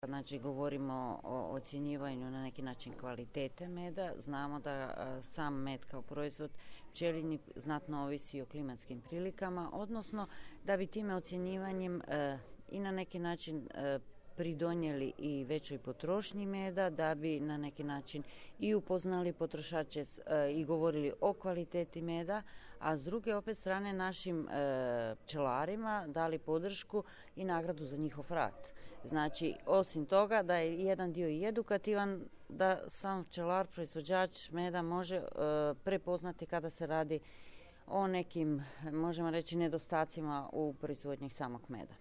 Znači, govorimo o ocjenjivanju na neki način kvalitete meda. Znamo da sam med kao proizvod pčelinji znatno ovisi o klimatskim prilikama, odnosno da bi time ocjenjivanjem i na neki način pridonijeli i većoj potrošnji meda, da bi na neki način i upoznali potrošače i govorili o kvaliteti meda, a s druge opet strane našim pčelarima dali podršku i nagradu za njihov rad. Znači, osim toga da je jedan dio i edukativan, da sam pčelar, proizvođač meda može prepoznati kada se radi o nekim, možemo reći, nedostacima u proizvodnji samog meda.